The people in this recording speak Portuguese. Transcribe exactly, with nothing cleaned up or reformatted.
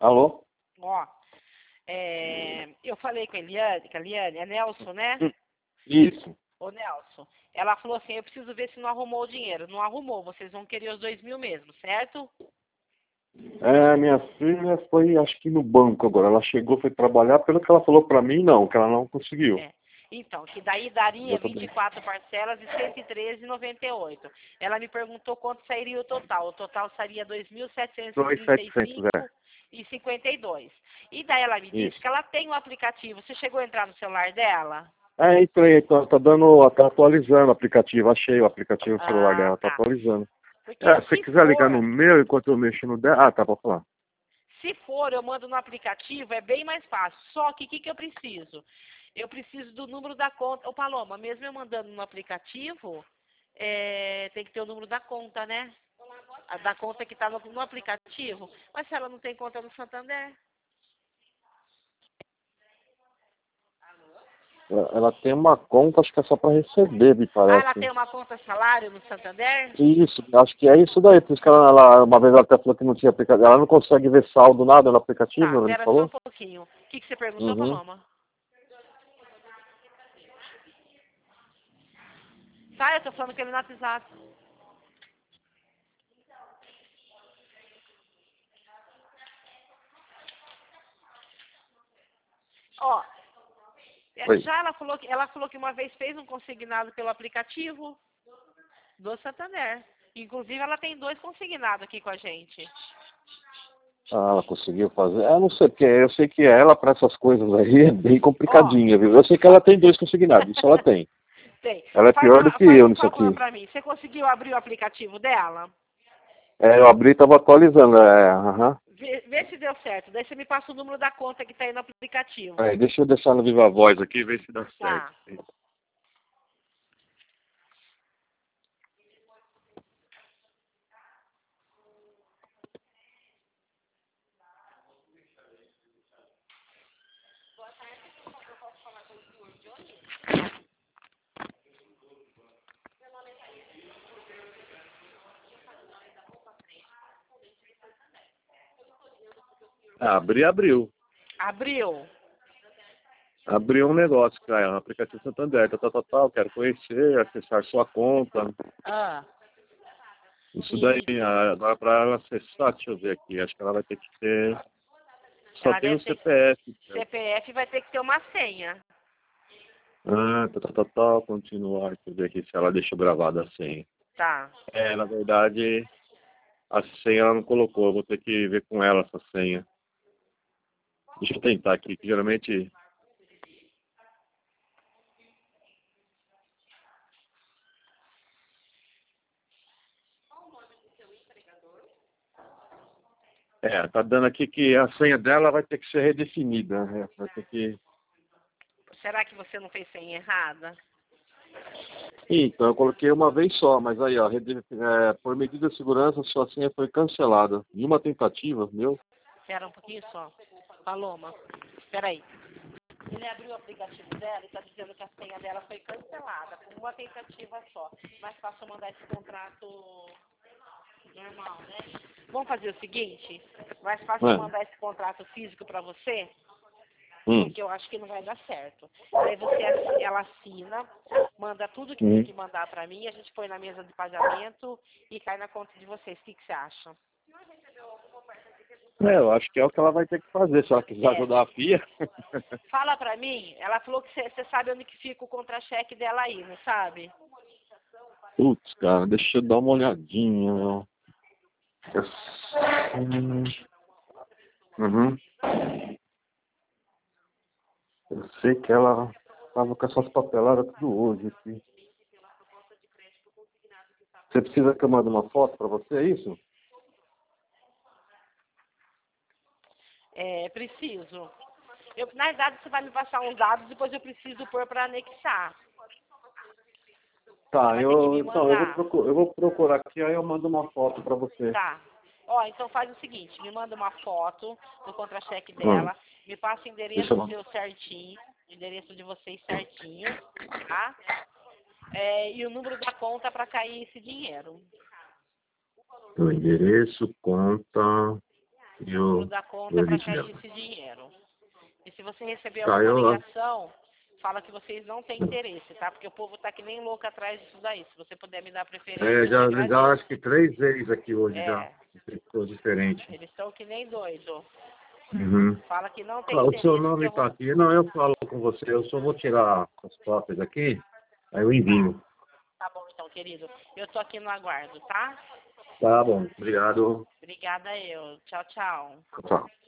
Alô? Ó, é, eu falei com a Eliane, com a Eliane, é Nelson, né? Isso. Ô, Nelson, ela falou assim, eu preciso ver se não arrumou o dinheiro. Não arrumou, vocês vão querer os dois mil mesmo, certo? É, minha filha foi, acho que no banco agora. Ela chegou, foi trabalhar, pelo que ela falou pra mim, não, que ela não conseguiu. É. Então, que daí daria Eu tô vinte e bem. quatro parcelas de cento e treze reais e noventa e oito centavos. Ela me perguntou quanto sairia o total. O total seria dois mil setecentos e Dois trinta e setecentos, cinco é. e cinquenta e dois. E daí ela me disse Isso. que ela tem um aplicativo. Você chegou a entrar no celular dela? É, entrei, tá, tá dando, tá atualizando o aplicativo. Achei o aplicativo no celular Ah, dela, tá tá. atualizando. Porque É, se você se quiser ligar no for, meu enquanto eu mexo no dela. Ah, tá, pode falar. se for, eu mando no aplicativo, é bem mais fácil. Só que o que, que eu preciso? Eu preciso do número da conta. Ô, Paloma, mesmo eu mandando no aplicativo, é, tem que ter o número da conta, né? A da conta que está no, no aplicativo. Mas se ela não tem conta no Santander? Ela ela tem uma conta, acho que é só pra receber, me Ah, ela parece. tem uma conta salário no Santander? Isso, acho que é isso daí. Por isso que ela, ela- uma vez ela até falou que não tinha aplicativo. Ela não consegue ver saldo, nada no aplicativo, Tá, ela me pera só um falou? pouquinho. O que, que você perguntou, Uhum. Paloma? Tá, eu tô falando que ele no WhatsApp. Ó, é, Oi. já ela falou que ela falou que uma vez fez um consignado pelo aplicativo do Santander. Inclusive ela tem dois consignados aqui com a gente. Ah, ela conseguiu fazer. Eu não sei, porque eu sei que ela, para essas coisas aí, é bem Ó, complicadinha, viu? Eu sei que ela tem dois consignados, isso ela tem. tem. Ela é Faz, pior do uma, que faz eu um nisso favor aqui. pra mim. Você conseguiu abrir o aplicativo dela? É, eu abri e tava atualizando, é, aham. Vê, vê se deu certo. Daí você me passa o número da conta que tá aí no aplicativo. Aí, deixa eu deixar no Viva Voz aqui e ver se dá certo. Tá. Ah, abri, abriu. Abriu? Abriu um negócio, cara, um aplicativo Santander, tal, tal, tal, tal, quero conhecer, acessar sua conta. Ah. Isso daí, E ah, agora para ela acessar, deixa eu ver aqui, acho que ela vai ter que ter. Só ela tem o deve ter. C P F. C P F vai ter que ter uma senha. Ah, tá, tá, tá, tá, continuar, deixa eu ver aqui se ela deixou gravada a senha. Tá. É, na verdade, a senha ela não colocou, eu vou ter que ver com ela essa senha. Deixa eu tentar aqui, que geralmente. É, tá dando aqui que a senha dela vai ter que ser redefinida, né? Vai ter que. Será que você não fez senha errada? Então, eu coloquei uma vez só, mas aí, ó, rede- é, por medida de segurança, sua senha foi cancelada. Em uma tentativa, meu. Espera um pouquinho só. Paloma, espera aí. Ele abriu o aplicativo dela e está dizendo que a senha dela foi cancelada por uma tentativa só. Mais fácil eu mandar esse contrato normal, né? Vamos fazer o seguinte? Mais fácil eu É. mandar esse contrato físico para você, Hum. porque eu acho que não vai dar certo. Aí você, assi- ela assina, manda tudo que tem Hum. que mandar para mim, a gente põe na mesa de pagamento e cai na conta de vocês. O que, que você acha? É, eu acho que é o que ela vai ter que fazer, se ela quiser É. ajudar a Pia. Fala pra mim, ela falou que você sabe onde que fica o contra-cheque dela aí, não sabe? Putz, cara, deixa eu dar uma olhadinha, meu. Eu- Hum. Uhum. Eu sei que ela tava com essas papeladas tudo hoje aqui. Você precisa que eu mande uma foto pra você, é isso? É, preciso. Eu, na verdade, você vai me passar uns dados, depois eu preciso pôr pra anexar. Você Tá, vai ter que eu, me então, eu vou, mandar. procurar, eu vou procurar aqui, aí eu mando uma foto pra você. Tá. Ó, então faz o seguinte, me manda uma foto do contra-cheque Hum, dela, me passa o deixa endereço eu... seu certinho, o endereço de vocês certinho, tá? É, e o número da conta pra cair esse dinheiro. O endereço, conta... E o número o, da conta o para dinheiro. cair esse dinheiro. E se você receber Tá, alguma eu, ligação, fala que vocês não têm interesse, tá? Porque o povo tá que nem louco atrás disso daí. Se você puder me dar preferência, é, eu te já ligaram agradeço. acho que três vezes aqui hoje já. É, Ficou diferente. eles estão que nem doido. Uhum. Fala que não tem Ah, o seu interesse, que nome eu está vou... aqui. Não, eu falo com você. Eu só vou tirar as cópias aqui, aí eu Tá, envio. tá bom então, querido. Eu tô aqui no aguardo, tá? Tá bom, obrigado. Obrigada eu. Tchau, tchau. Tchau.